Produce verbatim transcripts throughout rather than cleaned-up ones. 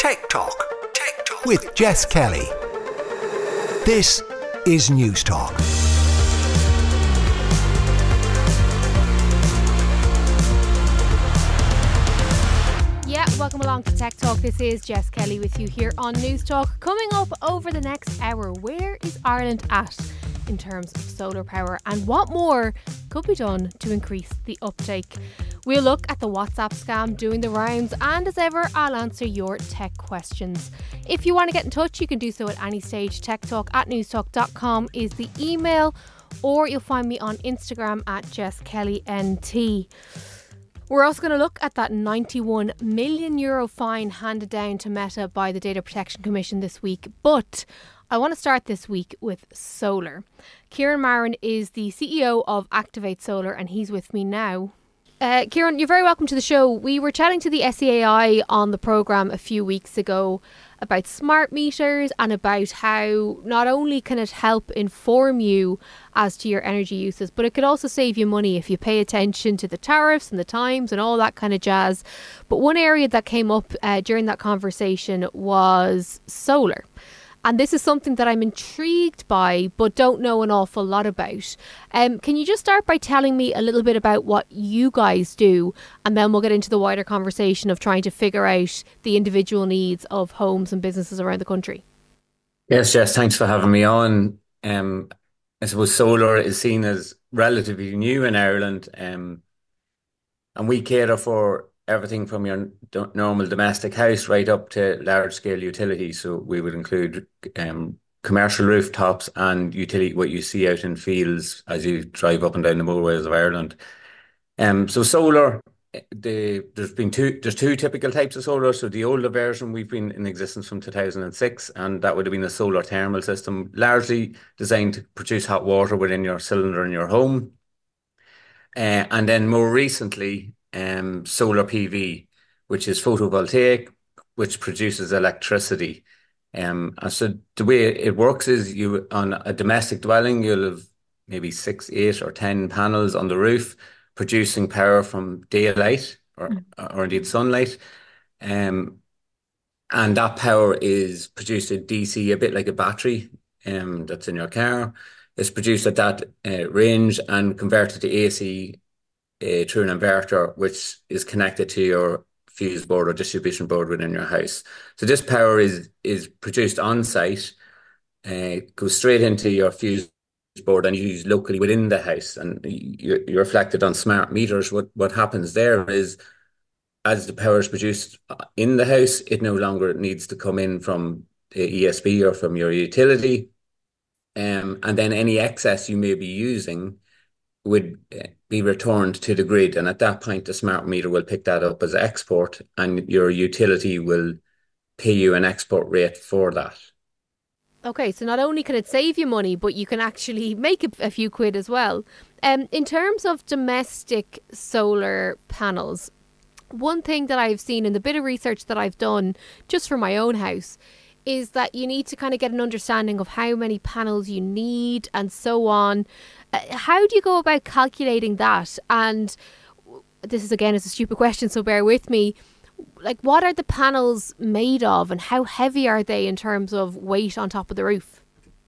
Tech Talk with Jess Kelly. This is News Talk. Yeah, welcome along to Tech Talk. This is Jess Kelly with you here on News Talk. Coming up over the next hour, where is Ireland at in terms of solar power and what more could be done to increase the uptake? We'll look at the WhatsApp scam doing the rounds, and as ever, I'll answer your tech questions. If you want to get in touch, you can do so at any stage. techtalk at newstalk dot com is the email, or you'll find me on Instagram at Jess Kelly N T. We're also going to look at that ninety-one million euro fine handed down to Meta by the Data Protection Commission this week. But I want to start this week with solar. Kieran Marin is the C E O of Activate Solar, and he's with me now. Uh, Kieran, you're very welcome to the show. We were chatting to the S E A I on the programme a few weeks ago about smart meters and about how not only can it help inform you as to your energy uses, but it could also save you money if you pay attention to the tariffs and the times and all that kind of jazz. But one area that came up uh, during that conversation was solar. And this is something that I'm intrigued by, but don't know an awful lot about. Um, can you just start by telling me a little bit about what you guys do? And then we'll get into the wider conversation of trying to figure out the individual needs of homes and businesses around the country. Yes, Jess, thanks for having me on. Um, I suppose solar is seen as relatively new in Ireland, um, and we cater for everything from your d- normal domestic house right up to large-scale utilities. So we would include um, commercial rooftops and utility, what you see out in fields as you drive up and down the motorways of Ireland. Um, so solar, the there's been two there's two typical types of solar. So the older version, we've been in existence from two thousand six, and that would have been a solar thermal system, largely designed to produce hot water within your cylinder in your home. Uh, and then more recently, um, solar P V, which is photovoltaic, which produces electricity. Um, and so the way it works is you on a domestic dwelling, you'll have maybe six, eight, or ten panels on the roof producing power from daylight or or indeed sunlight. Um, and that power is produced at D C, a bit like a battery um, that's in your car. It's produced at that uh, range and converted to A C uh, through an inverter, which is connected to your fuse board or distribution board within your house. So this power is is produced on site, uh, goes straight into your fuse board and used locally within the house, and you're, you're reflected on smart meters. What what happens there is, as the power is produced in the house, it no longer needs to come in from the E S B or from your utility. Um, and then any excess you may be using would uh, be returned to the grid. And at that point, the smart meter will pick that up as export, and your utility will pay you an export rate for that. Okay, so not only can it save you money, but you can actually make a, a few quid as well. Um, in terms of domestic solar panels, one thing that I've seen in the bit of research that I've done just for my own house is that you need to kind of get an understanding of how many panels you need and so on. Uh, how do you go about calculating that? And this is, again, is a stupid question, so bear with me. Like, what are the panels made of and how heavy are they in terms of weight on top of the roof?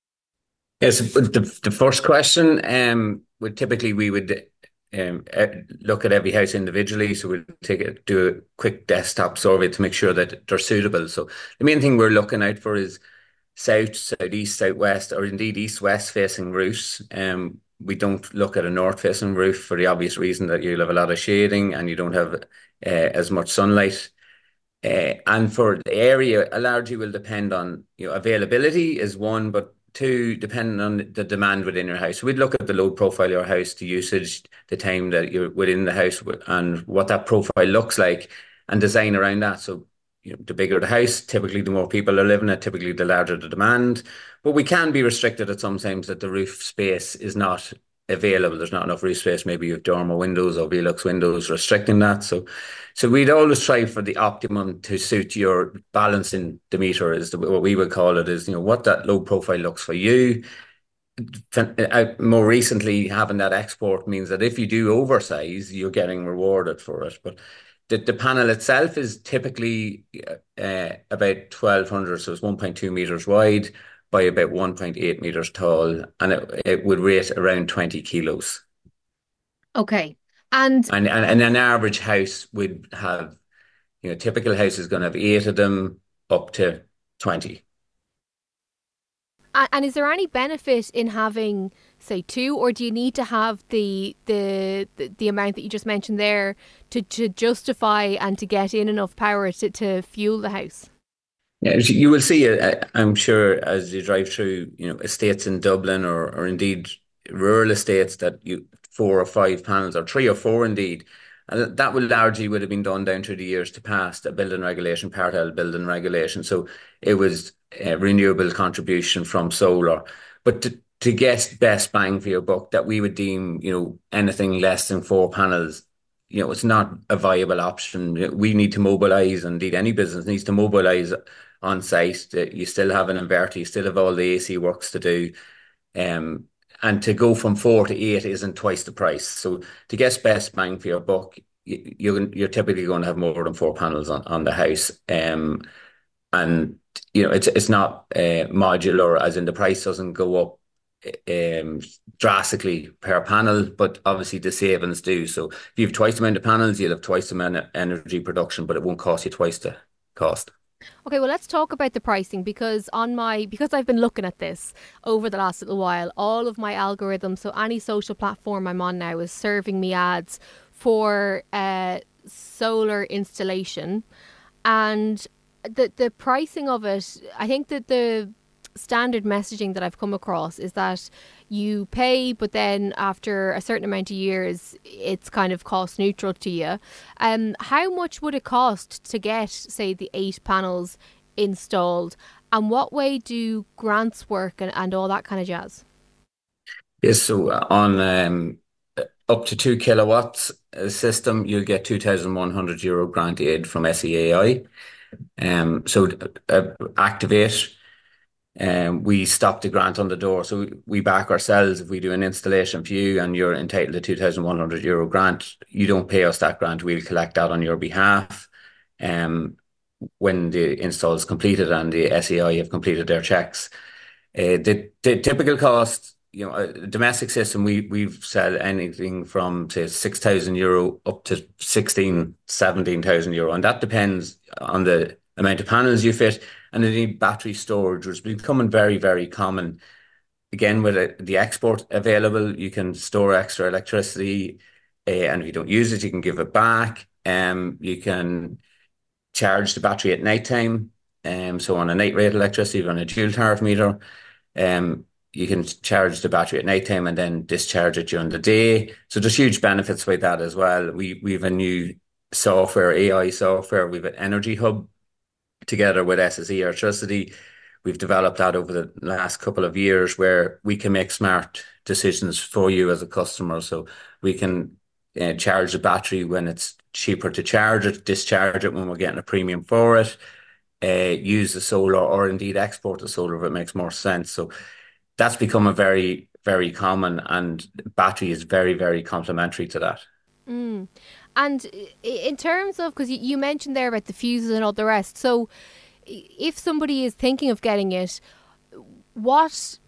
Yes, the, the first question um, would typically we would um, uh, look at every house individually. So we'll take it, do a quick desktop survey to make sure that they're suitable. So the main thing we're looking out for is south, southeast, southwest, or indeed east-west facing roofs. Um, we don't look at a north-facing roof for the obvious reason that you'll have a lot of shading and you don't have uh, as much sunlight. Uh, and for the area, a largely will depend on, you know, availability is one, but two, depending on the demand within your house. So we'd look at the load profile of your house, the usage, the time that you're within the house, and what that profile looks like, and design around that. So, you know, the bigger the house, typically the more people are living it, typically the larger the demand. But we can be restricted at some times that the roof space is not available. There's not enough roof space. Maybe you have dormer windows or Velux windows restricting that. So so we'd always try for the optimum to suit your balancing the meter, is the, what we would call it, is, you know, what that load profile looks for you. More recently, having that export means that if you do oversize, you're getting rewarded for it. But the, the panel itself is typically uh, about twelve hundred, so it's one point two meters wide by about one point eight meters tall, and it, it would rate around twenty kilos. Okay. And And, and and an average house would have, you know, typical house is going to have eight of them up to twenty. A- And is there any benefit in having, say, two, or do you need to have the the the, the amount that you just mentioned there to, to justify and to get in enough power to, to fuel the house? Yeah, you will see it, uh, I'm sure, as you drive through, you know, estates in Dublin or, or indeed rural estates that you four or five panels or three or four indeed. And that will largely would have been done down through the years to past a building regulation, Part L building regulation. So it was a renewable contribution from solar. But to, to get best bang for your buck, that we would deem, you know, anything less than four panels, you know, it's not a viable option. We need to mobilise, indeed any business needs to mobilise on site. That you still have an inverter, you still have all the A C works to do. Um, and to go from four to eight isn't twice the price. So to get best bang for your buck, you, you're you're typically going to have more than four panels on, on the house. Um, and you know it's it's not uh, modular, as in the price doesn't go up um drastically per panel, but obviously the savings do. So if you have twice the amount of panels, you'll have twice the amount of energy production, but it won't cost you twice the cost. Okay, well, let's talk about the pricing because on my because I've been looking at this over the last little while, all of my algorithms, so any social platform I'm on now is serving me ads for uh, solar installation, and the the pricing of it, I think that the standard messaging that I've come across is that you pay, but then after a certain amount of years, it's kind of cost neutral to you. Um, how much would it cost to get, say, the eight panels installed, and what way do grants work and, and all that kind of jazz? Yes, so uh, on um, up to two kilowatts uh, system, you'll get two thousand one hundred euro grant aid from S E A I. Um, so uh, Activate. Um, we stop the grant on the door. So we, we back ourselves. If we do an installation for you and you're entitled to two thousand one hundred euro grant, you don't pay us that grant. We'll collect that on your behalf. Um, when the install is completed and the S E I have completed their checks. Uh, the, the typical cost, you know, a domestic system, we, we've sell anything from, say, six thousand euro up to sixteen, seventeen thousand euro. And that depends on the amount of panels you fit, and indeed battery storage, which is becoming very, very common. Again, with uh, the export available, you can store extra electricity, uh, and if you don't use it, you can give it back. Um, you can charge the battery at night time. Um, so on a night rate electricity, on a dual tariff meter, um, you can charge the battery at night time and then discharge it during the day. So there's huge benefits with that as well. We we have a new software, A I software. We've an Energy Hub together with S S E Electricity. We've developed that over the last couple of years where we can make smart decisions for you as a customer. So we can uh, charge the battery when it's cheaper to charge it, discharge it when we're getting a premium for it, uh, use the solar or indeed export the solar if it makes more sense. So that's become a very, very common, and battery is very, very complementary to that. Mm. And in terms of, because you mentioned there about the fuses and all the rest, so if somebody is thinking of getting it, what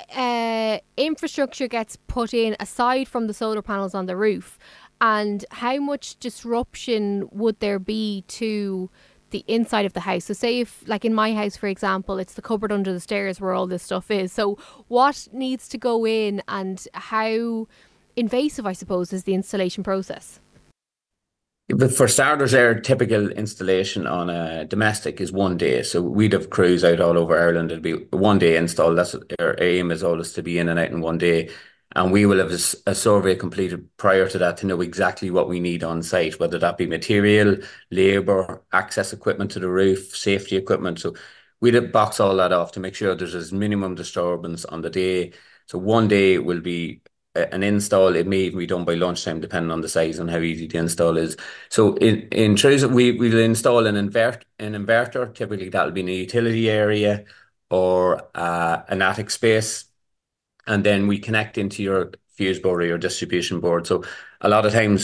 uh, infrastructure gets put in aside from the solar panels on the roof, and how much disruption would there be to the inside of the house? So say if, like in my house, for example, it's the cupboard under the stairs where all this stuff is. So what needs to go in, and how invasive, I suppose, is the installation process? But for starters, our typical installation on a domestic is one day. So we'd have crews out all over Ireland. It'd be one day install. That's our aim, is always to be in and out in one day. And we will have a, s- a survey completed prior to that to know exactly what we need on site, whether that be material, labour, access equipment to the roof, safety equipment. So we'd box all that off to make sure there's as minimum disturbance on the day. So one day will be a- an install. It may even be done by lunchtime, depending on the size and how easy the install is. So in in terms of, we we'll install an invert an inverter. Typically, that'll be in a utility area or uh, an attic space, and then we connect into your fuse board or your distribution board. So a lot of times,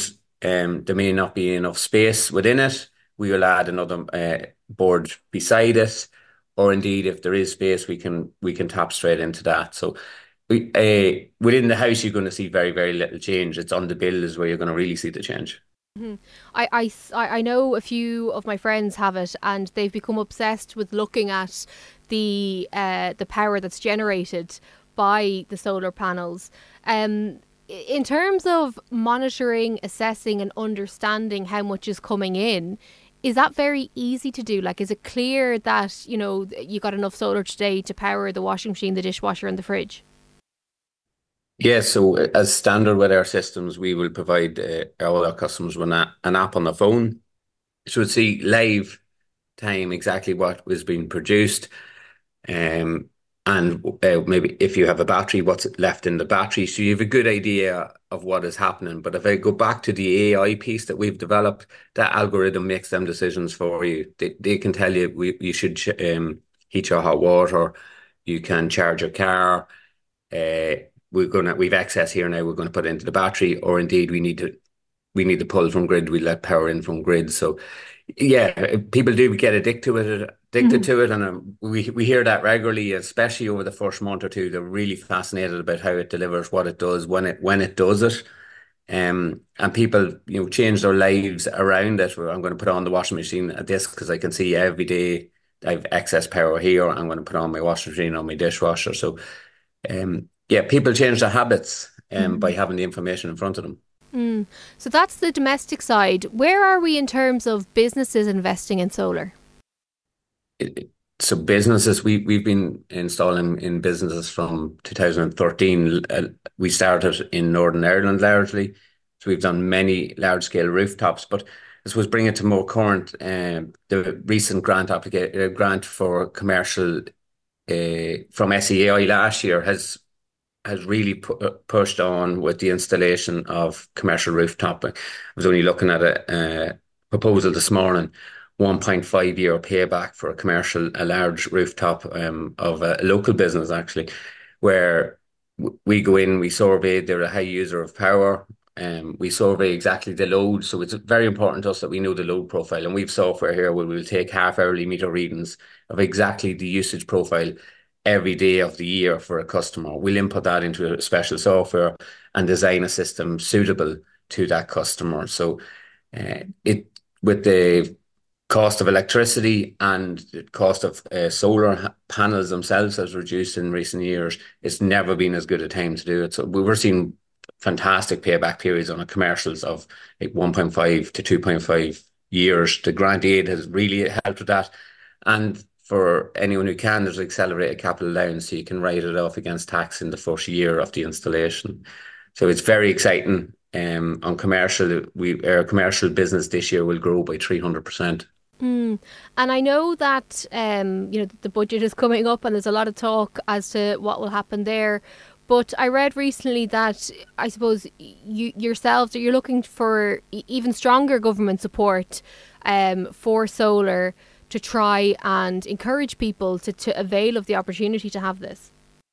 um, there may not be enough space within it, we will add another uh, board beside it, or indeed, if there is space, we can we can tap straight into that. So, we, uh, within the house, you're going to see very very little change. It's on the bill is where you're going to really see the change. Mm-hmm. I, I, I know a few of my friends have it, and they've become obsessed with looking at the uh, the power that's generated by the solar panels. Um, in terms of monitoring, assessing, and understanding how much is coming in, is that very easy to do? Like, is it clear that, you know, you got enough solar today to power the washing machine, the dishwasher, and the fridge? Yeah, so uh, as standard with our systems, we will provide uh, all our customers with a, an app on the phone. So we'll see live time exactly what was being produced. Um, and uh, maybe if you have a battery, what's left in the battery. So you have a good idea of what is happening. But if I go back to the A I piece that we've developed, that algorithm makes them decisions for you. They, they can tell you we, you should um, heat your hot water, you can charge your car. Uh, we're gonna we've excess here now. We're going to put it into the battery, or indeed we need to we need to pull from grid. We let power in from grid. So yeah, people do get addicted to it, addicted mm. to it, and um, we we hear that regularly, especially over the first month or two. They're really fascinated about how it delivers, what it does, when it when it does it, um, and people you know change their lives around it. I'm going to put on the washing machine at this because I can see every day I have excess power here. I'm going to put on my washing machine on my dishwasher. So, um, yeah, people change their habits um mm. by having the information in front of them. Mm. So that's the domestic side. Where are we in terms of businesses investing in solar? It, so businesses, we, we've been installing in businesses from two thousand thirteen. Uh, we started in Northern Ireland largely. So we've done many large scale rooftops, but I suppose bring it to more current, um, the recent grant application, uh, grant for commercial uh, from S E A I last year has has really pu- pushed on with the installation of commercial rooftop. I was only looking at a, a proposal this morning, one point five year payback for a commercial, a large rooftop um, of a local business actually, where w- we go in, we survey, they're a high user of power, um, we survey exactly the load. So it's very important to us that we know the load profile, and we've software here where we'll take half hourly meter readings of exactly the usage profile every day of the year for a customer. We'll input that into a special software and design a system suitable to that customer. So uh, it with the cost of electricity and the cost of uh, solar panels themselves has reduced in recent years, it's never been as good a time to do it. So we were seeing fantastic payback periods on a commercials of like one point five to two point five years. The grant aid has really helped with that. And for anyone who can, there's accelerated capital allowance, so you can write it off against tax in the first year of the installation. So it's very exciting. Um, on commercial, we our commercial business this year will grow by three hundred percent. Mm. And I know that um, you know the budget is coming up, and there's a lot of talk as to what will happen there. But I read recently that I suppose you yourselves, you're looking for even stronger government support um, for solar, to try and encourage people to, to avail of the opportunity to have this?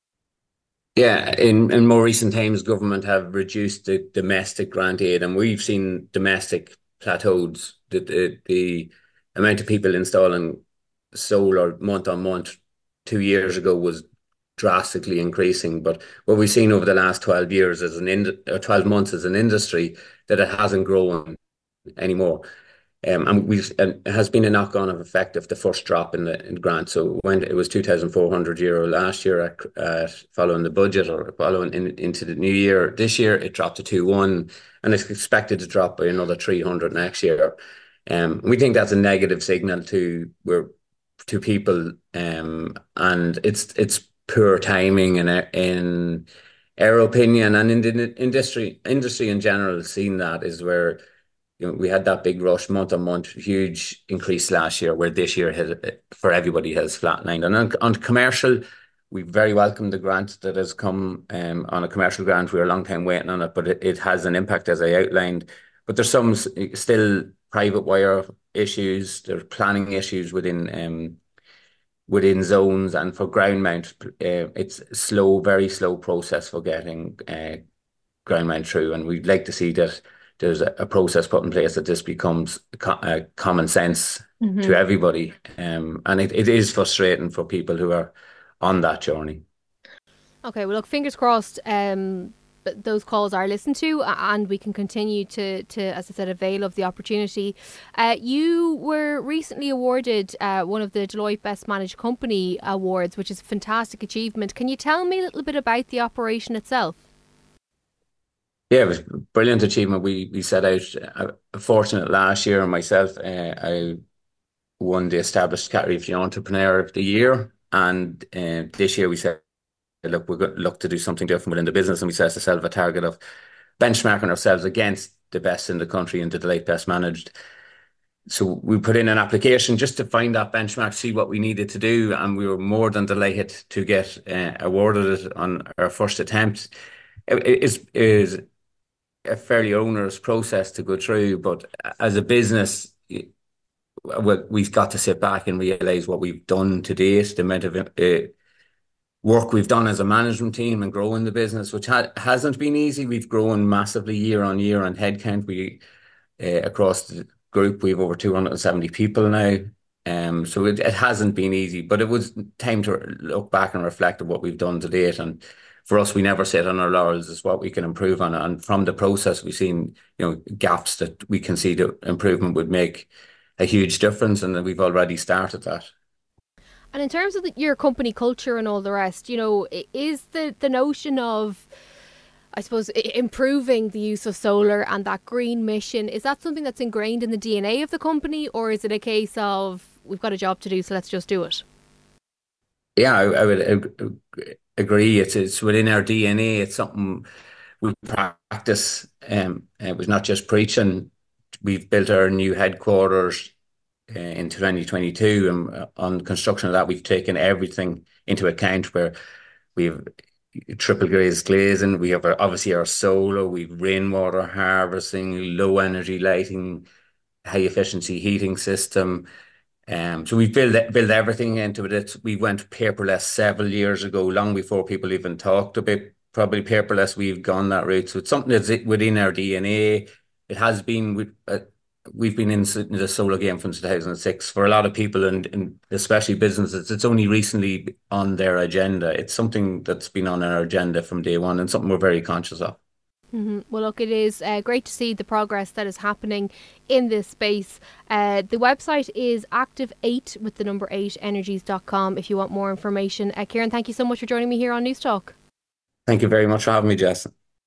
Yeah, in, in more recent times, government have reduced the domestic grant aid, and we've seen domestic plateaus. The, the, the amount of people installing solar month on month two years ago was drastically increasing. But what we've seen over the last twelve years as an ind- or twelve months as an industry, that it hasn't grown anymore. Um, and we've and it has been a knock-on of effect of the first drop in the in grant. So when it was two thousand four hundred euro last year, at, uh, following the budget or following in, into the new year, this year it dropped to two one, and it's expected to drop by another three hundred next year. Um, we think that's a negative signal to where to people, um, and it's it's poor timing in in our opinion, and in the industry industry in general. Seen that is where. You know, we had that big rush month on month, huge increase last year, where this year has, for everybody has flatlined. And on, on commercial, we very welcome the grant that has come um, on a commercial grant. We were a long time waiting on it, but it, it has an impact as I outlined. But there's some still private wire issues, there's planning issues within um, within zones, and for ground mount, uh, it's slow, very slow process for getting uh, ground mount through. And we'd like to see that there's a, a process put in place that this becomes co- uh, common sense Mm-hmm. to everybody. Um, and it, it is frustrating for people who are on that journey. Okay, well, look, fingers crossed. Um, those calls are listened to, and we can continue to, to as I said, avail of the opportunity. Uh, you were recently awarded uh, one of the Deloitte Best Managed Company Awards, which is a fantastic achievement. Can you tell me a little bit about the operation itself? Yeah, it was a brilliant achievement. We we set out, uh, fortunate last year, and myself, uh, I won the Established Category for the Entrepreneur of the Year. And uh, this year we said, look, we're going to look to do something different within the business. And we set ourselves a target of benchmarking ourselves against the best in the country and the Deloitte Best Managed. So we put in an application just to find that benchmark, see what we needed to do. And we were more than delighted to get uh, awarded it on our first attempt. It is is a fairly onerous process to go through, but as a business, we've got to sit back and realize what we've done to date, the amount of uh, work we've done as a management team and growing the business, which ha- hasn't been easy. We've grown massively year on year on headcount. We uh, across the group, we have over two hundred seventy people now. Um, so it, it hasn't been easy, but it was time to look back and reflect on what we've done to date. And for us, we never sit on our laurels. It's what we can improve on. And from the process, we've seen, you know, gaps that we can see the improvement would make a huge difference, and we've already started that. And in terms of the, your company culture and all the rest, you know, is the, the notion of, I suppose, improving the use of solar and that green mission, is that something that's ingrained in the D N A of the company, or is it a case of we've got a job to do, so let's just do it? Yeah, I, I would agree. It's it's within our D N A. It's something we practice. Um, it was not just preaching. We've built our new headquarters uh, in twenty twenty-two, and on construction of that, we've taken everything into account. Where we've triple glazed glazing, we have our, obviously our solar, we've rainwater harvesting, low energy lighting, high efficiency heating system. Um, so we've built built everything into it. It's, we went paperless several years ago, long before people even talked about probably paperless. We've gone that route. So it's something that's within our D N A. It has been, uh, we've been in the solar game from two thousand six. For a lot of people, and, and especially businesses, it's only recently on their agenda. It's something that's been on our agenda from day one, and something we're very conscious of. Mm-hmm. Well, look, it is uh, great to see the progress that is happening in this space. Uh, the website is active eight with the number eight energies dot com if you want more information. Uh, Kieran, thank you so much for joining me here on News Talk. Thank you very much for having me, Jess.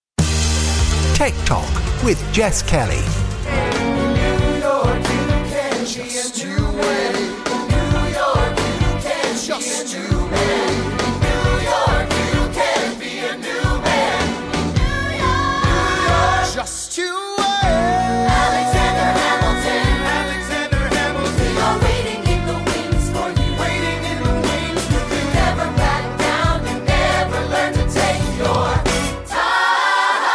Tech Talk with Jess Kelly. New York, you can be a new man. New York, you can just too many. New York, you can be a new man. New York, just too many. Alexander Hamilton, Alexander Hamilton. We are waiting in the wings for you. Waiting in the wings. You never back down. You never learn to take your time.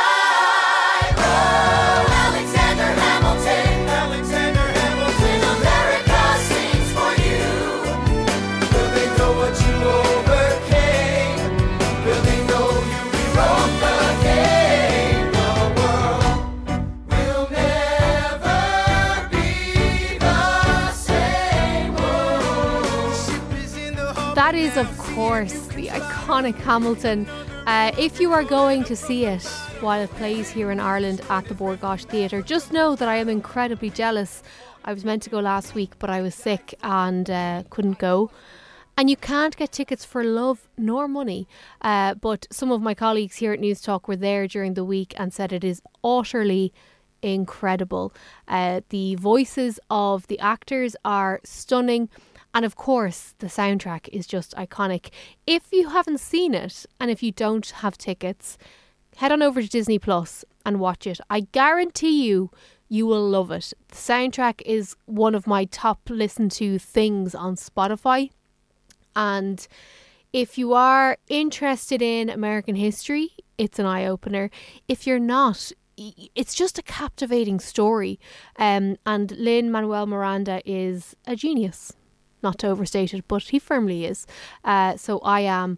Oh, Alexander Hamilton, Alexander Hamilton. America sings for you. Will they know what you overcame? Will they know you rewrote the game? The world will never be the same. Oh, ship is in the harbor. That is, of course, the iconic Hamilton. Uh, if you are going to see it while it plays here in Ireland at the Bord Gáis Theatre, just know that I am incredibly jealous. I was meant to go last week, but I was sick and uh, couldn't go. And you can't get tickets for love nor money. Uh, but some of my colleagues here at News Talk were there during the week and said it is utterly incredible. Uh, the voices of the actors are stunning. And of course, the soundtrack is just iconic. If you haven't seen it, and if you don't have tickets, head on over to Disney Plus and watch it. I guarantee you, you will love it. The soundtrack is one of my top listened to things on Spotify. And if you are interested in American history, it's an eye-opener. If you're not, it's just a captivating story. Um, and Lin-Manuel Miranda is a genius. Not to overstate it, but he firmly is. Uh, so I am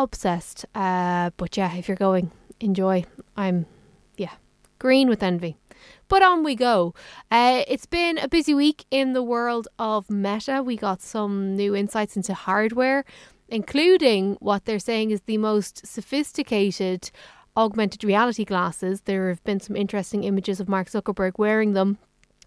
obsessed. Uh, but yeah, if you're going, enjoy. I'm, yeah, green with envy. But on we go. Uh, it's been a busy week in the world of Meta. We got some new insights into hardware, including what they're saying is the most sophisticated augmented reality glasses. There have been some interesting images of Mark Zuckerberg wearing them.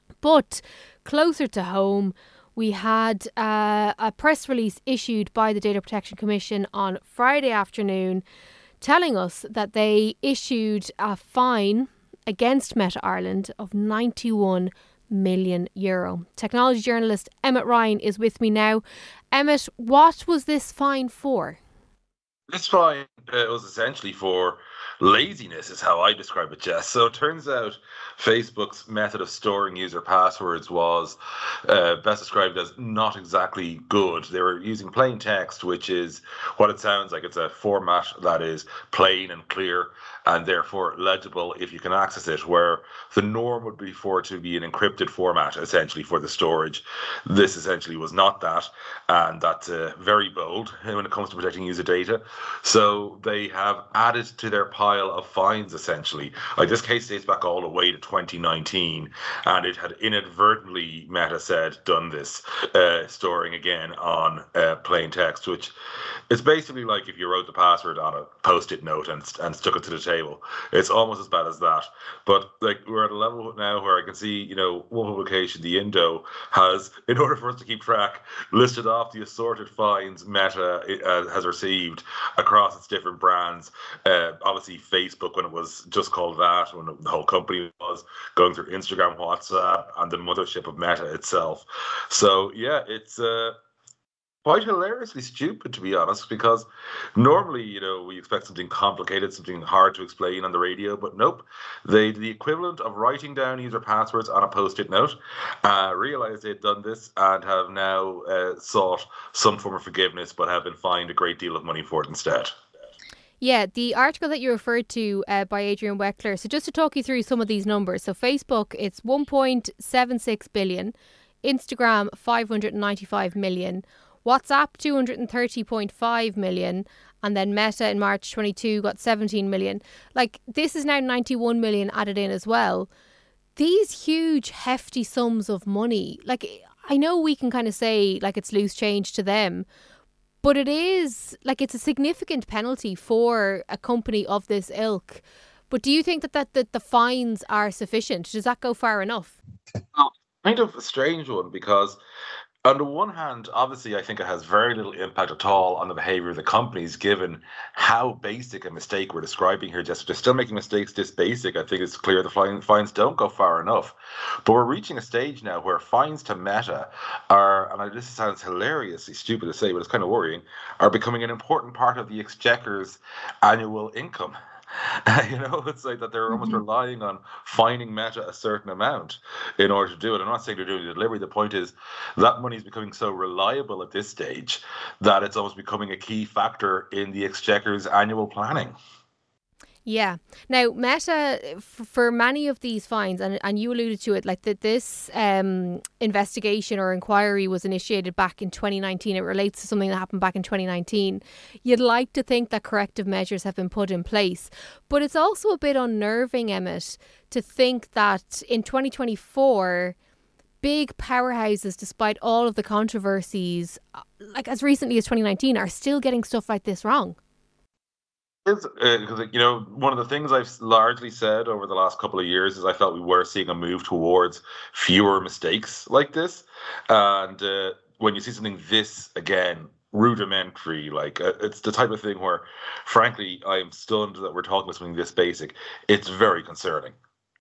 But closer to home, we had uh, a press release issued by the Data Protection Commission on Friday afternoon telling us that they issued a fine against Meta Ireland of ninety-one million euro. Technology journalist Emmett Ryan is with me now. Emmett, what was this fine for? This fine uh, was essentially for laziness, is how I describe it, Jess. So it turns out Facebook's method of storing user passwords was uh, best described as not exactly good. They were using plain text, which is what it sounds like. It's a format that is plain and clear and therefore legible if you can access it, where the norm would be for it to be an encrypted format, essentially, for the storage. This essentially was not that, and that's uh, very bold when it comes to protecting user data. So they have added to their pile of fines, essentially. Like, this case dates back all the way to twenty nineteen, and it had inadvertently, Meta said, done this, uh, storing again on uh, plain text, which is basically like if you wrote the password on a post-it note and, and stuck it to the table. It's almost as bad as that. But like, we're at a level now where I can see, you know, one publication, the Indo, has, in order for us to keep track, listed off the assorted fines Meta uh, has received across its different brands. Uh, obviously, Facebook, when it was just called that, when the whole company was going through Instagram, WhatsApp, and the mothership of Meta itself. So yeah, it's uh, quite hilariously stupid, to be honest, because normally, you know, we expect something complicated, something hard to explain on the radio, but nope. They did the equivalent of writing down user passwords on a post-it note, uh, realized they'd done this, and have now uh, sought some form of forgiveness, but have been fined a great deal of money for it instead. Yeah, the article that you referred to uh, by Adrian Weckler. So just to talk you through some of these numbers. So Facebook, it's one point seven six billion. Instagram, five hundred ninety-five million. WhatsApp, two hundred thirty point five million. And then Meta in March twenty-two got seventeen million. Like, this is now ninety-one million added in as well. These huge, hefty sums of money, like, I know we can kind of say, like, it's loose change to them, but it is, like, it's a significant penalty for a company of this ilk. But do you think that, that, that the fines are sufficient? Does that go far enough? Well, kind of a strange one, because on the one hand, obviously, I think it has very little impact at all on the behavior of the companies, given how basic a mistake we're describing here. Just they're still making mistakes this basic. I think it's clear the fine, fines don't go far enough. But we're reaching a stage now where fines to Meta are, and this sounds hilariously stupid to say, but it's kind of worrying, are becoming an important part of the Exchequer's annual income. You know, it's like that they're almost mm-hmm. relying on fining Meta a certain amount in order to do it. I'm not saying they're doing the delivery. The point is that money is becoming so reliable at this stage that it's almost becoming a key factor in the Exchequer's annual planning. Yeah. Now, Meta, f- for many of these fines, and and you alluded to it, like that this um, investigation or inquiry was initiated back in twenty nineteen. It relates to something that happened back in twenty nineteen. You'd like to think that corrective measures have been put in place. But it's also a bit unnerving, Emmett, to think that in twenty twenty-four, big powerhouses, despite all of the controversies, like as recently as twenty nineteen, are still getting stuff like this wrong. Because uh, you know, one of the things I've largely said over the last couple of years is I felt we were seeing a move towards fewer mistakes like this, and uh, when you see something this again rudimentary, like uh, it's the type of thing where, frankly, I am stunned that we're talking about something this basic. It's very concerning.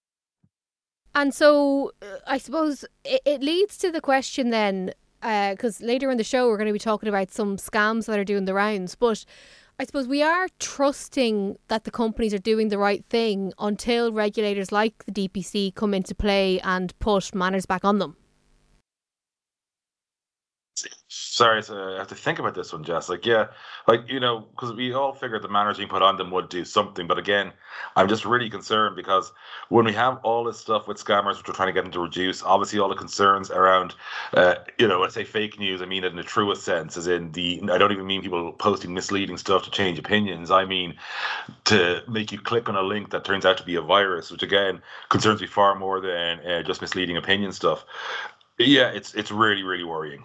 And so, uh, I suppose it, it leads to the question then, because uh, later in the show we're going to be talking about some scams that are doing the rounds, but I suppose we are trusting that the companies are doing the right thing until regulators like the D P C come into play and put manners back on them. Sorry, so I have to think about this one, Jess. Like, yeah, like, you know, because we all figured the manners being put on them would do something. But again, I'm just really concerned because when we have all this stuff with scammers, which we're trying to get them to reduce, obviously all the concerns around, uh, you know, when I say fake news, I mean it in the truest sense, as in the, I don't even mean people posting misleading stuff to change opinions. I mean to make you click on a link that turns out to be a virus, which again concerns me far more than uh, just misleading opinion stuff. Yeah, it's it's really, really worrying.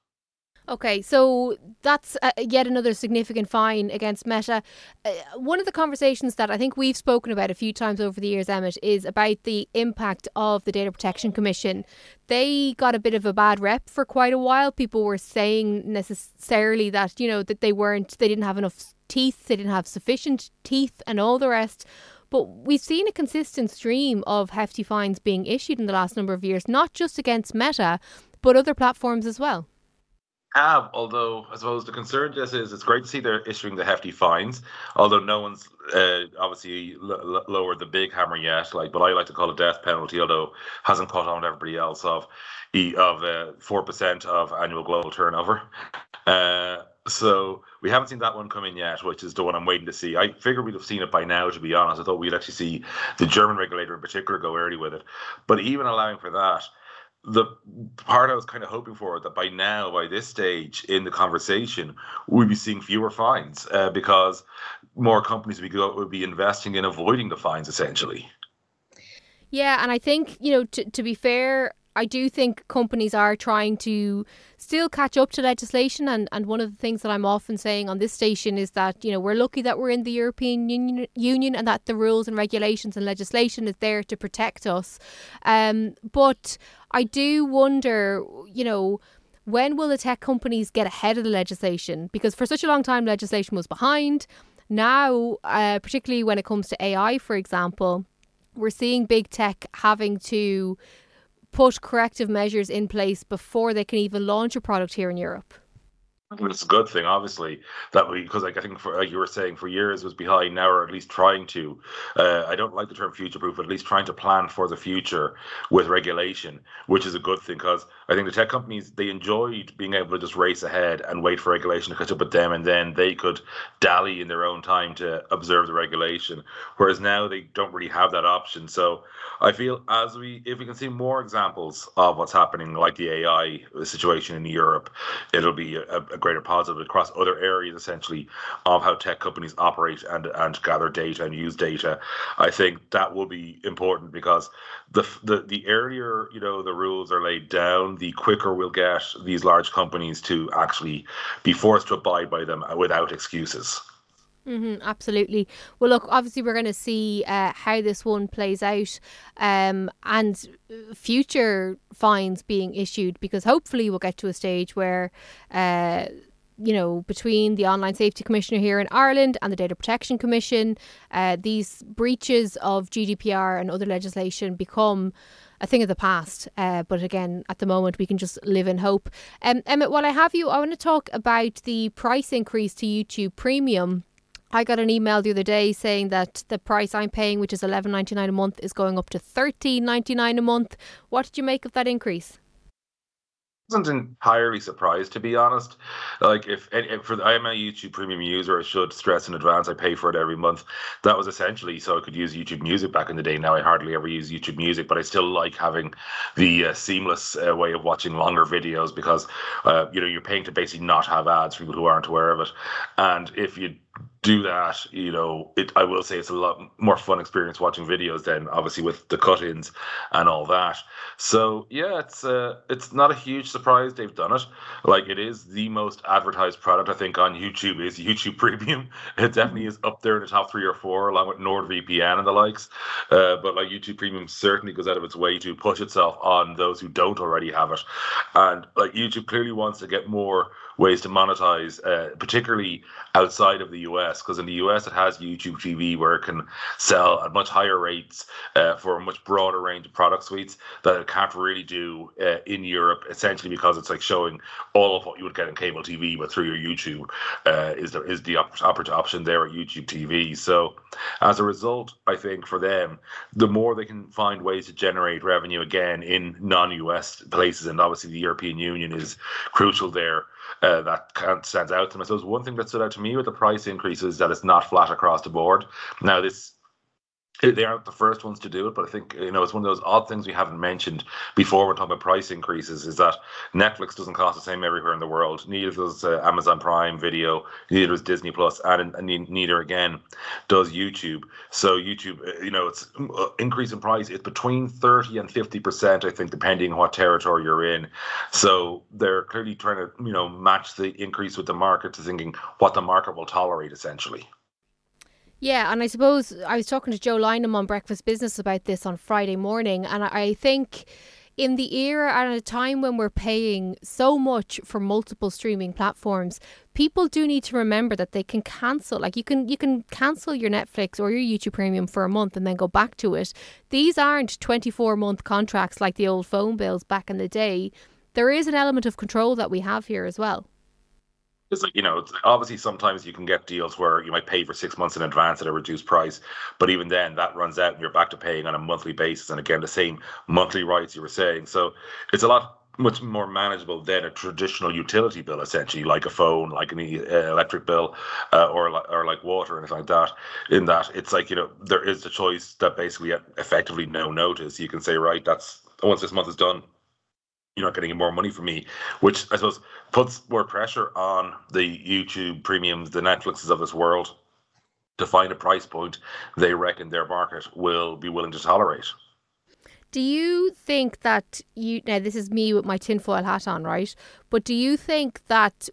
Okay, so that's uh, yet another significant fine against Meta. Uh, one of the conversations that I think we've spoken about a few times over the years, Emmett, is about the impact of the Data Protection Commission. They got a bit of a bad rep for quite a while. People were saying necessarily that, you know, that they weren't, they didn't have enough teeth, they didn't have sufficient teeth and all the rest. But we've seen a consistent stream of hefty fines being issued in the last number of years, not just against Meta, but other platforms as well. Have, although I suppose the concern just is it's great to see they're issuing the hefty fines, although no one's uh, obviously l- l- lowered the big hammer yet. Like, but I like to call it death penalty, although hasn't caught on to everybody else of e- of uh, four percent of annual global turnover. Uh, so we haven't seen that one come in yet, which is the one I'm waiting to see. I figured we'd have seen it by now, to be honest. I thought we'd actually see the German regulator in particular go early with it. But even allowing for that, the part I was kind of hoping for, that by now, by this stage in the conversation, we'd be seeing fewer fines uh, because more companies would be, go, would be investing in avoiding the fines, essentially. Yeah, and I think, you know, to, to be fair, I do think companies are trying to still catch up to legislation. And, and one of the things that I'm often saying on this station is that, you know, we're lucky that we're in the European Union, Union and that the rules and regulations and legislation is there to protect us. Um, but I do wonder, you know, when will the tech companies get ahead of the legislation? Because for such a long time, legislation was behind. Now, uh, particularly when it comes to A I, for example, we're seeing big tech having to put corrective measures in place before they can even launch a product here in Europe. It's a good thing, obviously, that we, because like I think, for, like you were saying, for years was behind, now or at least trying to. Uh, I don't like the term future-proof, but at least trying to plan for the future with regulation, which is a good thing, because I think the tech companies, they enjoyed being able to just race ahead and wait for regulation to catch up with them, and then they could dally in their own time to observe the regulation. Whereas now they don't really have that option. So I feel as we, if we can see more examples of what's happening, like the A I situation in Europe, it'll be a, a greater positive across other areas, essentially, of how tech companies operate and and gather data and use data. I think that will be important, because the the the earlier, you know, the rules are laid down, the quicker we'll get these large companies to actually be forced to abide by them without excuses. Mm-hmm, absolutely. Well, look, obviously we're going to see uh, how this one plays out, um, and future fines being issued, because hopefully we'll get to a stage where, uh, you know, between the Online Safety Commissioner here in Ireland and the Data Protection Commission, uh, these breaches of G D P R and other legislation become a thing of the past. Uh, but again, at the moment, we can just live in hope. Um, Emmett, while I have you, I want to talk about the price increase to YouTube Premium. I got an email the other day saying that the price I'm paying, which is eleven ninety-nine a month, is going up to thirteen ninety-nine a month. What did you make of that increase? I wasn't entirely surprised, to be honest. Like, if, if for I'm a YouTube Premium user, I should stress in advance, I pay for it every month. That was essentially so I could use YouTube Music back in the day. Now I hardly ever use YouTube Music, but I still like having the uh, seamless uh, way of watching longer videos, because uh, you know, you're paying to basically not have ads for people who aren't aware of it. And if you do that, you know, it, I will say it's a lot more fun experience watching videos then, obviously, with the cut-ins and all that. So yeah, it's uh, it's not a huge surprise they've done it. Like, it is the most advertised product, I think, on YouTube is YouTube Premium. It definitely is up there in the top three or four, along with NordVPN and the likes. Uh, but like, YouTube Premium certainly goes out of its way to push itself on those who don't already have it. And like, YouTube clearly wants to get more ways to monetize, uh, particularly outside of the U S, because in the U S it has YouTube T V, where it can sell at much higher rates uh, for a much broader range of product suites that it can't really do uh, in Europe, essentially because it's like showing all of what you would get in cable T V, but through your YouTube uh, is the is the op- option there at YouTube T V. So as a result, I think for them, the more they can find ways to generate revenue again in non-U S places, and obviously the European Union is crucial there, uh, that kind of stands out to me. So one thing that stood out to me with the price increase is that it's not flat across the board. Now, this they aren't the first ones to do it, but I think, you know, it's one of those odd things we haven't mentioned before when talking about price increases, is that Netflix doesn't cost the same everywhere in the world. Neither does uh, Amazon Prime Video, neither does Disney Plus, and, and neither again does YouTube. So YouTube, you know, it's uh, increase in price. It's between thirty and fifty percent, I think, depending on what territory you're in. So they're clearly trying to, you know, match the increase with the market to thinking what the market will tolerate, essentially. Yeah, and I suppose I was talking to Joe Lynham on Breakfast Business about this on Friday morning, and I think in the era and at a time when we're paying so much for multiple streaming platforms, people do need to remember that they can cancel. Like you can you can cancel your Netflix or your YouTube Premium for a month and then go back to it. These aren't twenty-four month contracts like the old phone bills back in the day. There is an element of control that we have here as well. It's like, you know, it's obviously sometimes you can get deals where you might pay for six months in advance at a reduced price, but even then that runs out and you're back to paying on a monthly basis. And again, the same monthly rights you were saying. So it's a lot much more manageable than a traditional utility bill, essentially, like a phone, like an uh, electric bill, uh, or like or like water, and anything like that. In that, it's like, you know, there is the choice that basically at effectively no notice you can say, right, that's once this month is done, you're not getting any more money from me, which I suppose puts more pressure on the YouTube premiums, the Netflixes of this world, to find a price point they reckon their market will be willing to tolerate. Do you think that you, now this is me with my tinfoil hat on, right? But do you think that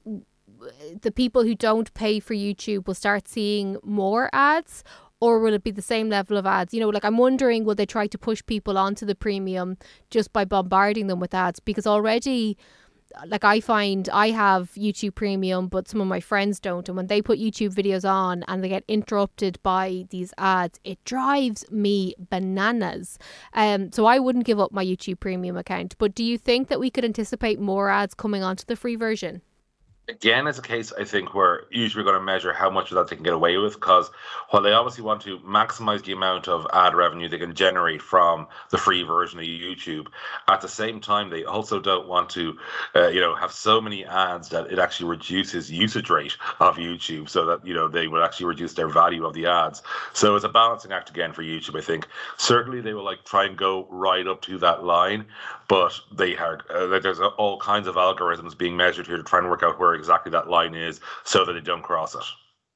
the people who don't pay for YouTube will start seeing more ads? Or will it be the same level of ads? You know, like I'm wondering, will they try to push people onto the premium just by bombarding them with ads? Because already, like I find I have YouTube Premium, but some of my friends don't. And when they put YouTube videos on and they get interrupted by these ads, it drives me bananas. Um, so I wouldn't give up my YouTube Premium account. But do you think that we could anticipate more ads coming onto the free version? Again, it's a case, I think, where usually we're going to measure how much of that they can get away with, because while they obviously want to maximize the amount of ad revenue they can generate from the free version of YouTube, at the same time, they also don't want to, uh, you know, have so many ads that it actually reduces usage rate of YouTube, so that, you know, they will actually reduce their value of the ads. So it's a balancing act again for YouTube, I think. Certainly, they will like try and go right up to that line, but they have uh, there's all kinds of algorithms being measured here to try and work out where exactly that line is so that they don't cross it.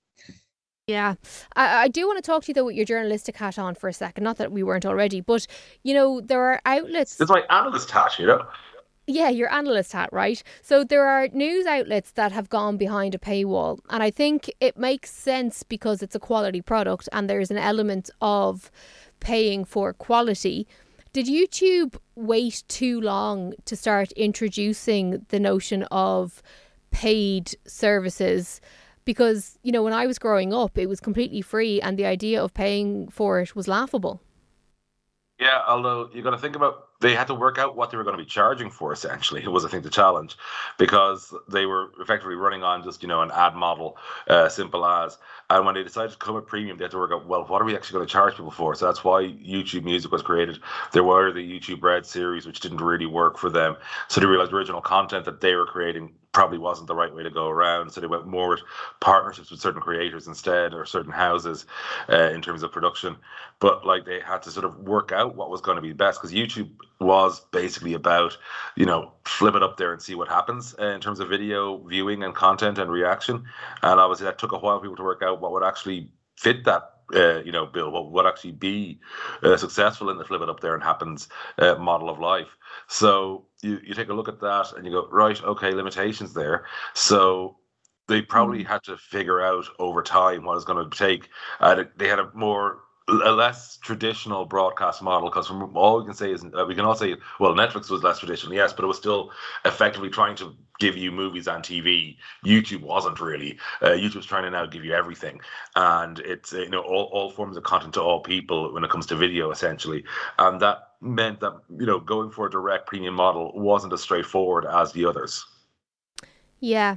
Yeah, I, I do want to talk to you though with your journalistic hat on for a second. Not that we weren't already, but you know, there are outlets. It's my analyst hat, you know. Yeah, your analyst hat, right? So there are news outlets that have gone behind a paywall, and I think it makes sense because it's a quality product and there's an element of paying for quality. Did YouTube wait too long to start introducing the notion of paid services? Because, you know, when I was growing up, it was completely free and the idea of paying for it was laughable. Yeah, although you got to think about, they had to work out what they were going to be charging for, essentially. It was, I think, the challenge, because they were effectively running on just, you know, an ad model, uh, simple as. And when they decided to come with premium, they had to work out, well, what are we actually going to charge people for? So that's why YouTube Music was created. There were the YouTube Red series, which didn't really work for them. So they realized original content that they were creating probably wasn't the right way to go around. So they went more with partnerships with certain creators instead, or certain houses uh, in terms of production. But like they had to sort of work out what was going to be best, because YouTube was basically about, you know, flip it up there and see what happens uh, in terms of video viewing and content and reaction. And obviously that took a while for people to work out what would actually fit that Uh, you know, bill, what would actually be uh, successful in the flip it up there and happens uh, model of life. So you, you take a look at that and you go, right, okay, limitations there. So they probably mm. had to figure out over time what it's going to take. Uh, they had a more a less traditional broadcast model, because from all we can say is uh, we can all say, well, Netflix was less traditional, yes, but it was still effectively trying to give you movies on T V. YouTube wasn't really. Uh, YouTube's trying to now give you everything, and it's, you know, all, all forms of content to all people when it comes to video, essentially, and that meant that, you know, going for a direct premium model wasn't as straightforward as the others. Yeah,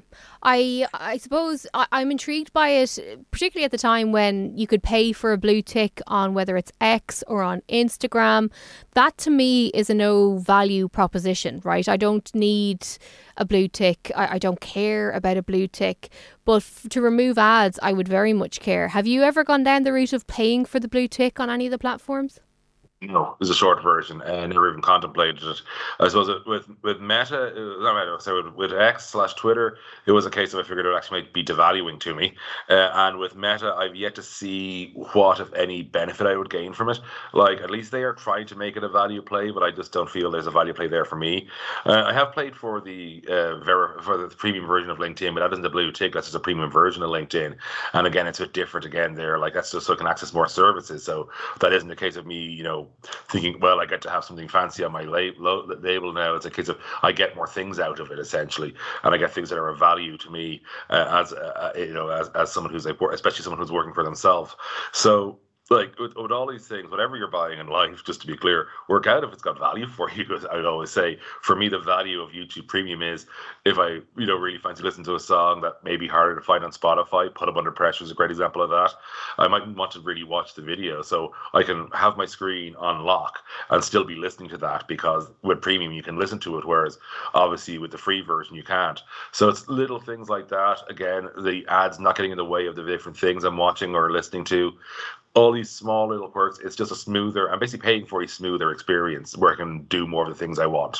I I suppose I, I'm intrigued by it, particularly at the time when you could pay for a blue tick on whether it's X or on Instagram. That to me is a no value proposition, right? I don't need a blue tick. I, I don't care about a blue tick. But f- to remove ads, I would very much care. Have you ever gone down the route of paying for the blue tick on any of the platforms? No, there's a short version. I never even contemplated it. I suppose it, with with Meta, uh, not Meta, so with, with X slash Twitter, it was a case of I figured it would actually might be devaluing to me. Uh, and with Meta, I've yet to see what, if any, benefit I would gain from it. Like, at least they are trying to make it a value play, but I just don't feel there's a value play there for me. Uh, I have played for the uh, ver- for the premium version of LinkedIn, but that isn't a blue tick. That's just a premium version of LinkedIn. And again, it's a bit different again there. Like, that's just so I can access more services. So that isn't a case of me, you know, thinking, well, I get to have something fancy on my label label now. It's a case of I get more things out of it, essentially, and I get things that are of value to me uh, as uh, you know, as, as someone who's like, especially someone who's working for themselves. So, like with, with all these things, whatever you're buying in life, just to be clear, work out if it's got value for you. As I would always say, for me, the value of YouTube Premium is if I, you know, really fancy listening to a song that may be harder to find on Spotify. Put Up Under Pressure is a great example of that. I might want to really watch the video, so I can have my screen on lock and still be listening to that, because with Premium you can listen to it, whereas obviously with the free version you can't. So it's little things like that. Again, the ads not getting in the way of the different things I'm watching or listening to. All these small little quirks, it's just a smoother, I'm basically paying for a smoother experience where I can do more of the things I want.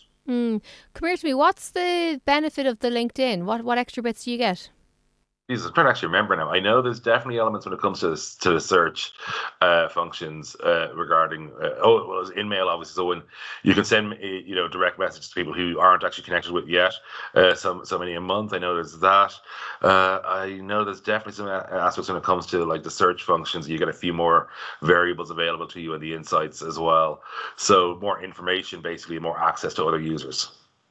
Mm. Come here to me. What's the benefit of the LinkedIn? What what extra bits do you get? Jesus, I'm trying to actually remember now. I know there's definitely elements when it comes to this, to the search uh, functions uh, regarding. Uh, oh, well, it's in mail obviously. So when you can send you know direct messages to people who aren't actually connected with yet, uh, so so many a month. I know there's that. Uh, I know there's definitely some aspects when it comes to like the search functions. You get a few more variables available to you in the insights as well. So more information, basically, more access to other users.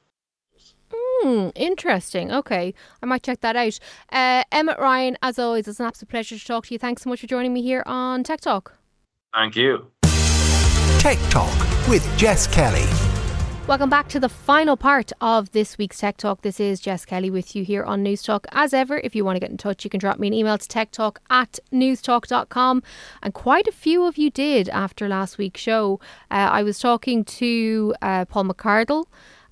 Hmm, interesting. Okay, I might check that out. Uh, Emmett Ryan, as always, it's an absolute pleasure to talk to you. Thanks so much for joining me here on Tech Talk. Thank you. Tech Talk with Jess Kelly. Welcome back to the final part of this week's Tech Talk. This is Jess Kelly with you here on News Talk. As ever, if you want to get in touch, you can drop me an email to techtalk at newstalk dot com. And quite a few of you did after last week's show. Uh, I was talking to uh, Paul McCardle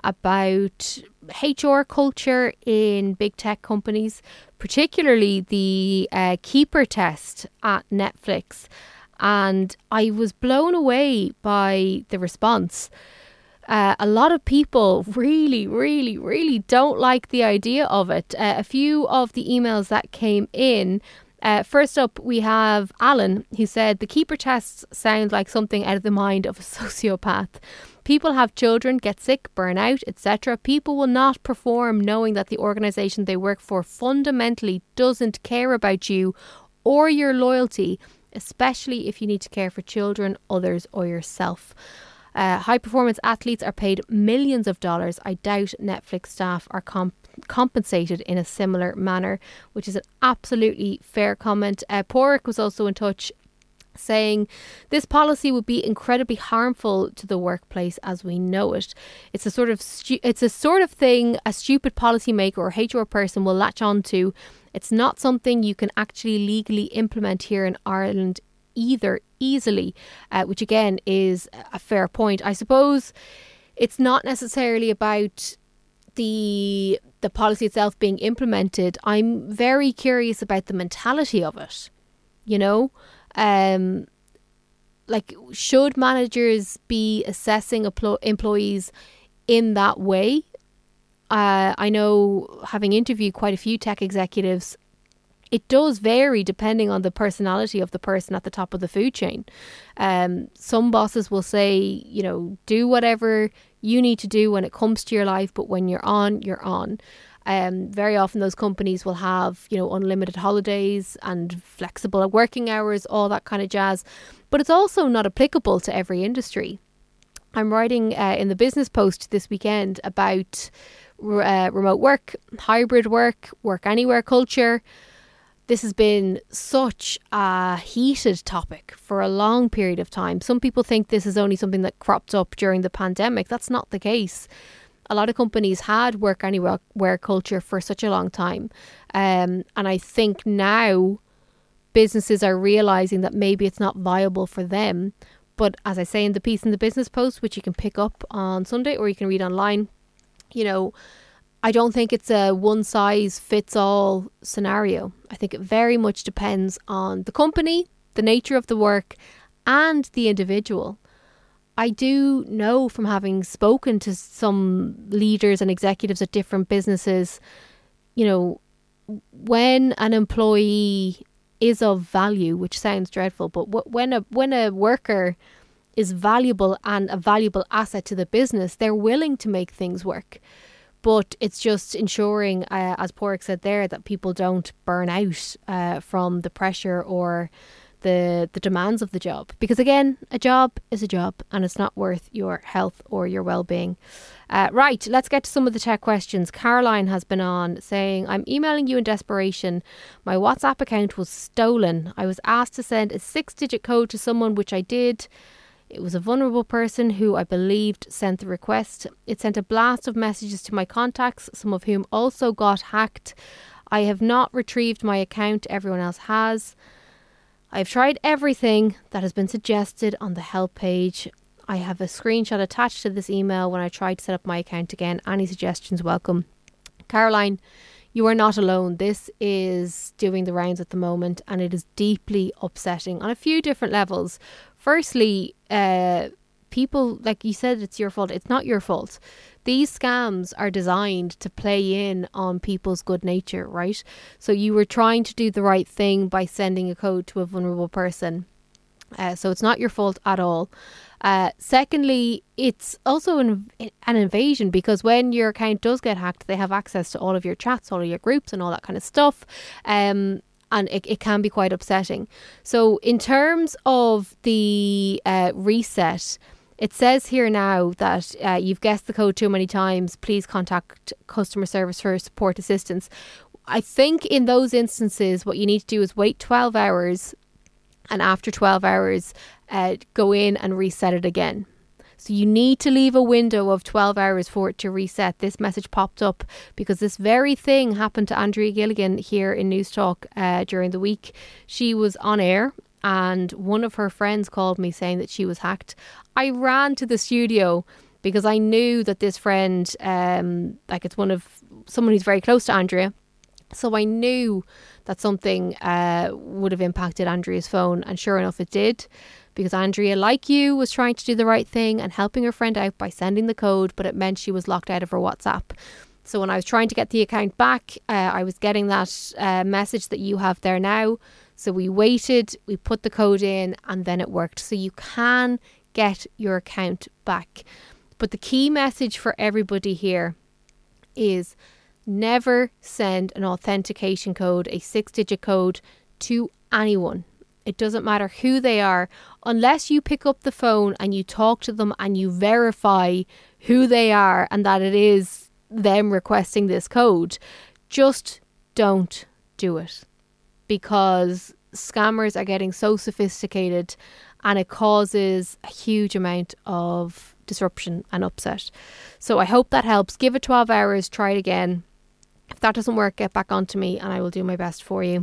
about H R culture in big tech companies, particularly the uh, Keeper test at Netflix. And I was blown away by the response. Uh, a lot of people really, really, really don't like the idea of it. Uh, a few of the emails that came in. Uh, first up, we have Alan, who said, the Keeper tests sound like something out of the mind of a sociopath. People have children, get sick, burn out, et cetera. People will not perform knowing that the organisation they work for fundamentally doesn't care about you or your loyalty, especially if you need to care for children, others or yourself. Uh, high performance athletes are paid millions of dollars. I doubt Netflix staff are comp- compensated in a similar manner, which is an absolutely fair comment. Uh, Porrick was also in touch, saying this policy would be incredibly harmful to the workplace as we know it. It's a sort of stu- it's a sort of thing a stupid policymaker or H R person will latch on to. It's not something you can actually legally implement here in Ireland either easily, uh, which again is a fair point. I suppose it's not necessarily about the the policy itself being implemented. I'm very curious about the mentality of it, you know. Um, like, should managers be assessing empl- employees in that way? Uh, I know, having interviewed quite a few tech executives, it does vary depending on the personality of the person at the top of the food chain. Um, some bosses will say, you know, do whatever you need to do when it comes to your life, but when you're on, you're on. Um, very often those companies will have, you know, unlimited holidays and flexible working hours, all that kind of jazz. But it's also not applicable to every industry. I'm writing uh, in the Business Post this weekend about uh, remote work, hybrid work, work anywhere culture. This has been such a heated topic for a long period of time. Some people think this is only something that cropped up during the pandemic. That's not the case. a lot of companies had work anywhere culture for such a long time. Um, and I think now businesses are realising that maybe it's not viable for them. But as I say in the piece in the Business Post, which you can pick up on Sunday or you can read online, you know, I don't think it's a one size fits all scenario. I think it very much depends on the company, the nature of the work, and the individual. I do know from having spoken to some leaders and executives at different businesses, you know, when an employee is of value, which sounds dreadful, but when a when a worker is valuable and a valuable asset to the business, they're willing to make things work. But it's just ensuring, uh, as Pádraig said there, that people don't burn out uh, from the pressure or the the demands of the job. Because again, a job is a job and it's not worth your health or your well-being. Uh, right, let's get to some of the tech questions. Caroline has been on saying, I'm emailing you in desperation. My WhatsApp account was stolen. I was asked to send a six-digit code to someone, which I did. It was a vulnerable person who I believed sent the request. It sent a blast of messages to my contacts, some of whom also got hacked. I have not retrieved my account. Everyone else has. I've tried everything that has been suggested on the help page. I have a screenshot attached to this email when I tried to set up my account again. Any suggestions welcome. Caroline, you are not alone. This is doing the rounds at the moment and it is deeply upsetting on a few different levels. Firstly, uh, people, like you said, it's your fault. It's not your fault. These scams are designed to play in on people's good nature, right? So you were trying to do the right thing by sending a code to a vulnerable person. Uh, so it's not your fault at all. Uh, secondly, it's also an, an invasion, because when your account does get hacked, they have access to all of your chats, all of your groups and all that kind of stuff. Um, and it, it can be quite upsetting. So in terms of the uh, reset, it says here now that uh, you've guessed the code too many times. Please contact customer service for support assistance. I think in those instances, what you need to do is wait twelve hours, and after twelve hours, uh, go in and reset it again. So you need to leave a window of twelve hours for it to reset. This message popped up because this very thing happened to Andrea Gilligan here in News Talk uh, during the week. She was on air and one of her friends called me saying that she was hacked. I ran to the studio because I knew that this friend, um, like it's one of someone who's very close to Andrea. So I knew that something uh, would have impacted Andrea's phone, and sure enough it did, because Andrea, like you, was trying to do the right thing and helping her friend out by sending the code, but it meant she was locked out of her WhatsApp. So when I was trying to get the account back, uh, I was getting that uh, message that you have there now. So we waited, we put the code in, and then it worked. So you can get your account back. But the key message for everybody here is never send an authentication code, a six-digit code, to anyone. It doesn't matter who they are, unless you pick up the phone and you talk to them and you verify who they are and that it is them requesting this code. Just don't do it, because scammers are getting so sophisticated and it causes a huge amount of disruption and upset. So I hope that helps. Give it twelve hours, try it again. If that doesn't work, get back onto me and I will do my best for you.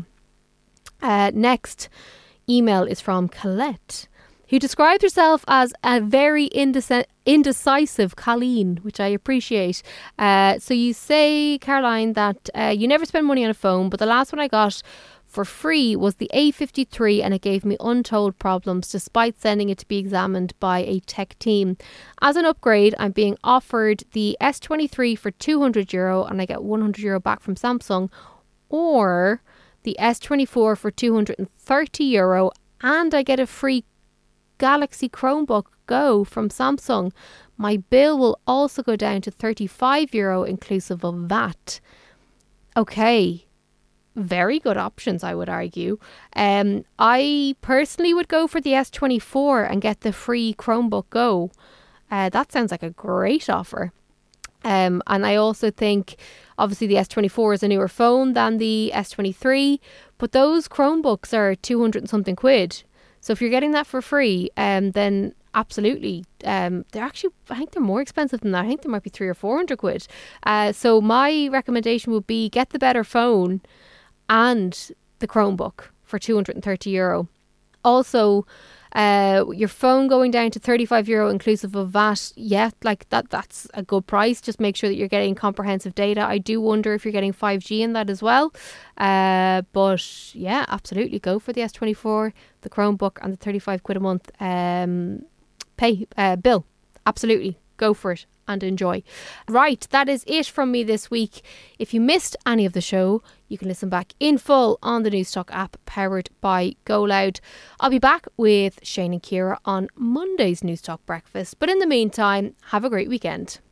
Uh, next email is from Colette, who describes herself as a very indec- indecisive Colleen, which I appreciate. Uh, so you say, Caroline, that uh, you never spend money on a phone, but the last one I got for free was the A fifty-three and it gave me untold problems despite sending it to be examined by a tech team. As an upgrade, I'm being offered the S twenty-three for two hundred euro and I get one hundred euro back from Samsung, or the S twenty-four for two hundred thirty euro and I get a free Galaxy Chromebook Go from Samsung. My bill will also go down to thirty-five euro inclusive of V A T. Okay. Very good options, I would argue. Um, I personally would go for the S twenty-four and get the free Chromebook Go. Uh, that sounds like a great offer. Um, and I also think, obviously, the S twenty-four is a newer phone than the S twenty-three, but those Chromebooks are two hundred and something quid. So if you're getting that for free, um, then absolutely. Um, they're actually, I think they're more expensive than that. I think they might be three or four hundred quid. Uh, so my recommendation would be get the better phone and the Chromebook for two hundred thirty euro. Also, uh, your phone going down to thirty-five euro inclusive of V A T. Yeah, like that. That's a good price. Just make sure that you're getting comprehensive data. I do wonder if you're getting five G in that as well. Uh, but yeah, absolutely go for the S twenty-four, the Chromebook, and the thirty-five quid a month um, pay uh, bill. Absolutely go for it and enjoy. Right, that is it from me this week. If you missed any of the show, you can listen back in full on the Newstalk app powered by Go Loud. I'll be back with Shane and Ciara on Monday's Newstalk Breakfast. But in the meantime, have a great weekend.